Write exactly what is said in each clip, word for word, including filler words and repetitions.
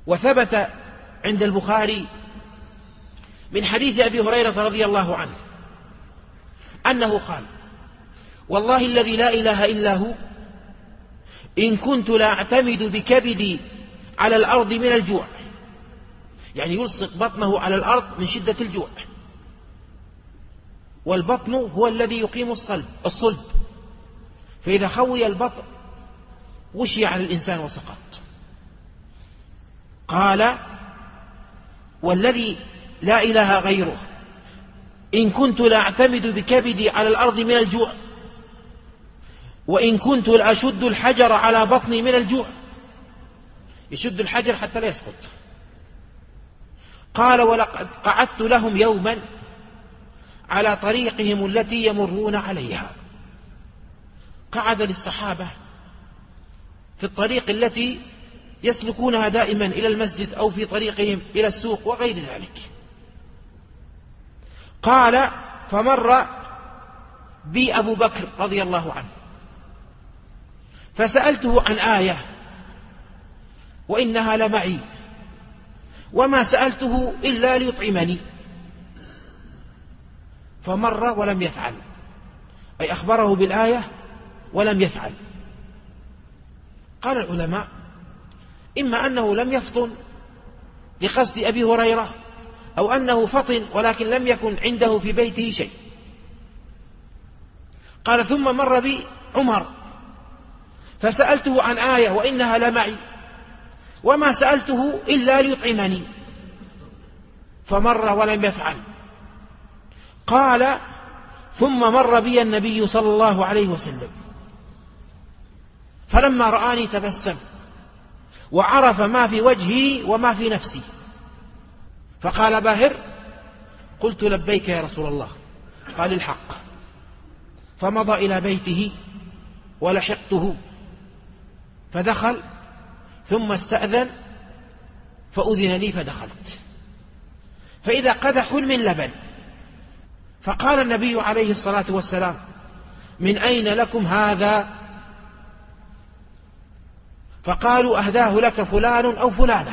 وثبت عند البخاري من حديث أبي هريرة رضي الله عنه أنه قال: والله الذي لا إله إلا هو إن كنت لأعتمد بكبدي على الأرض من الجوع، يعني يلصق بطنه على الأرض من شدة الجوع، والبطن هو الذي يقيم الصلب الصلب، فإذا خوي البطن وشي على الإنسان وسقط. قال: والذي لا إله غيره إن كنت لأعتمد بكبدي على الأرض من الجوع، وإن كنت لأشد الحجر على بطني من الجوع، يشد الحجر حتى لا يسقط. قال: ولقد قعدت لهم يوما على طريقهم التي يمرون عليها. قعد للصحابة في الطريق التي يسلكونها دائما إلى المسجد أو في طريقهم إلى السوق وغير ذلك. قال: فمر بي أبو بكر رضي الله عنه فسألته عن آية وإنها لمعي، وما سألته إلا ليطعمني، فمر ولم يفعل، أي أخبره بالآية ولم يفعل. قال العلماء: إما أنه لم يفطن لقصد أبي هريرة، أو أنه فطن ولكن لم يكن عنده في بيته شيء. قال: ثم مر بي عمر فسألته عن آية وإنها لمعي، وما سألته إلا ليطعمني، فمر ولم يفعل. قال: ثم مر بي النبي صلى الله عليه وسلم فلما رآني تبسم وعرف ما في وجهي وما في نفسي، فقال: باهر؟ قلت: لبيك يا رسول الله. قال: الحق. فمضى إلى بيته ولحقته، فدخل ثم استأذن فأذن لي فدخلت، فإذا قدح من لبن، فقال النبي عليه الصلاة والسلام: من أين لكم هذا؟ فقالوا: أهداه لك فلان أو فلانة.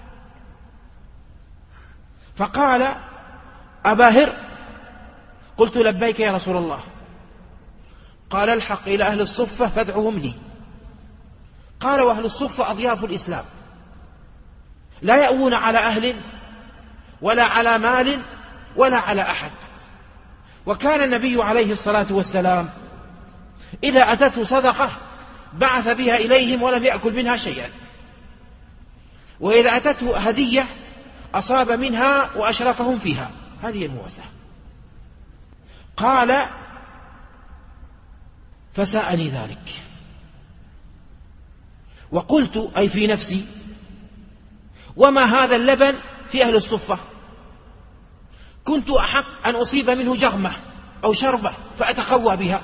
فقال: أباهر؟ قلت: لبيك يا رسول الله. قال: الحق إلى أهل الصفة فادعهم لي. قال: وأهل الصفة أضياف الإسلام، لا يأوون على أهل ولا على مال ولا على أحد. وكان النبي عليه الصلاة والسلام إذا أتته صدقة بعث بها إليهم ولم يأكل منها شيئا، وإذا أتته هدية أصاب منها وأشركهم فيها. هذه المواساة. قال: فساءني ذلك، وقلت أي في نفسي: وما هذا اللبن في أهل الصفة؟ كنت أحق أن أصيب منه جغمة أو شربة فأتقوى بها،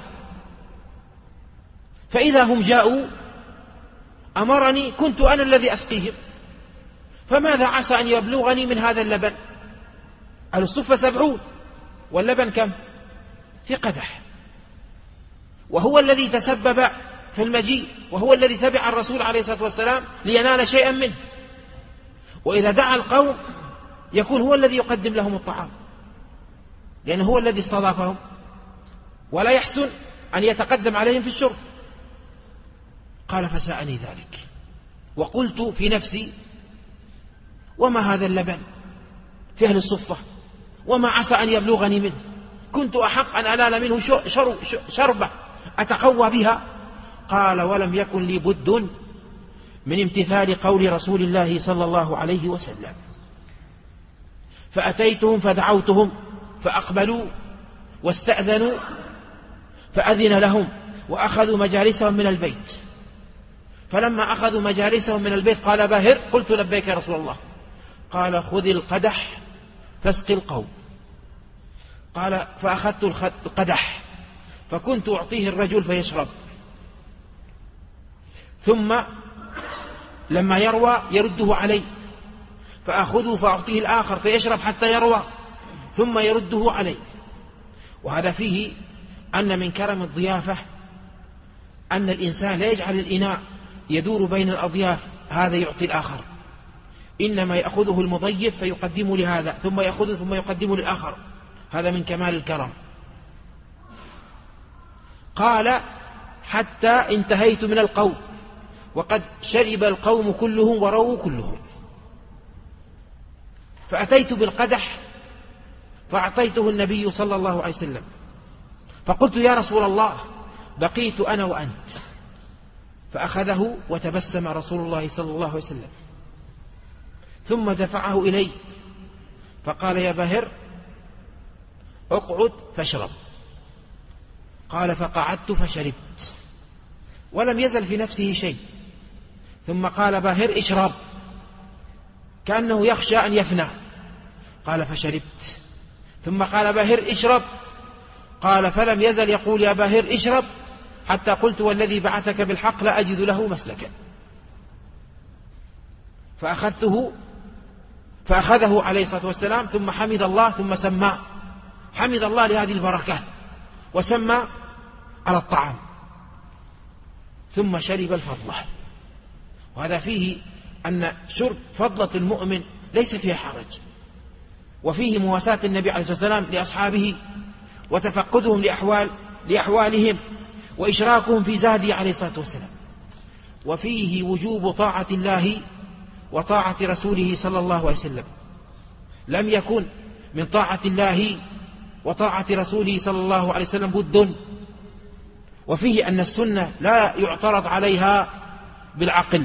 فإذا هم جاءوا أمرني كنت أنا الذي أسقيهم، فماذا عسى أن يبلغني من هذا اللبن؟ أهل الصفة سبعون واللبن كم؟ في قدح، وهو الذي تسبب في المجيء، وهو الذي تبع الرسول عليه الصلاة والسلام لينال شيئا منه، وإذا دعا القوم يكون هو الذي يقدم لهم الطعام، لأنه هو الذي استضافهم، ولا يحسن أن يتقدم عليهم في الشرب. قال: فساءني ذلك، وقلت في نفسي: وما هذا اللبن في أهل الصفة؟ وما عسى أن يبلغني منه؟ كنت أحق أن أنال منه شربة أتقوى بها. قال: ولم يكن لي بد من امتثال قول رسول الله صلى الله عليه وسلم، فأتيتهم فدعوتهم فأقبلوا واستأذنوا فأذن لهم وأخذوا مجالسهم من البيت. فلما أخذوا مجالسهم من البيت قال: باهر؟ قلت: لبيك يا رسول الله. قال: خذ القدح فاسق القوم. قال: فأخذت القدح فكنت أعطيه الرجل فيشرب، ثم لما يروى يرده علي، فأخذه فأعطيه الآخر فيشرب حتى يروى ثم يرده علي. وهذا فيه أن من كرم الضيافة أن الإنسان لا يجعل الإناء يدور بين الأضياف، هذا يعطي الآخر، إنما يأخذه المضيف فيقدم لهذا ثم يأخذه ثم يقدم للآخر، هذا من كمال الكرم. قال حتى انتهيت من القوم وقد شرب القوم كلهم ورووا كلهم، فأتيت بالقدح فأعطيته النبي صلى الله عليه وسلم، فقلت يا رسول الله بقيت أنا وأنت، فأخذه وتبسم رسول الله صلى الله عليه وسلم، ثم دفعه إلي فقال يا باهر اقعد فاشرب. قال فقعدت فشربت ولم يزل في نفسه شيء، ثم قال باهر اشرب، كأنه يخشى أن يفنى. قال فشربت، ثم قال باهر اشرب، قال فلم يزل يقول يا باهر اشرب حتى قلت والذي بعثك بالحق لا أجد له مسلكا. فأخذته فأخذه عليه الصلاة والسلام ثم حمد الله ثم سمى، حمد الله لهذه البركة وسمى على الطعام ثم شرب الفضلة. وهذا فيه أن شرب فضلة المؤمن ليس فيها حرج، وفيه مواساة النبي عليه الصلاة والسلام لأصحابه وتفقدهم لأحوال لأحوالهم وإشراكهم في زاده عليه الصلاة والسلام، وفيه وجوب طاعة الله وطاعة رسوله صلى الله عليه وسلم. لم يكن من طاعة الله وطاعة رسوله صلى الله عليه وسلم بد. وفيه أن السنة لا يعترض عليها بالعقل،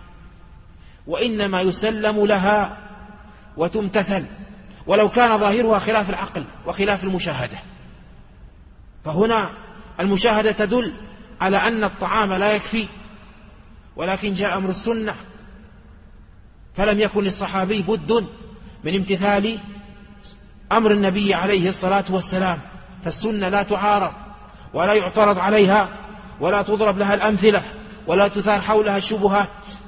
وإنما يسلم لها وتمتثل ولو كان ظاهرها خلاف العقل وخلاف المشاهدة. فهنا المشاهدة تدل على أن الطعام لا يكفي، ولكن جاء أمر السنة، فلم يكن للصحابي بد من امتثال أمر النبي عليه الصلاة والسلام. فالسنة لا تعارض ولا يعترض عليها ولا تضرب لها الأمثلة ولا تثار حولها الشبهات.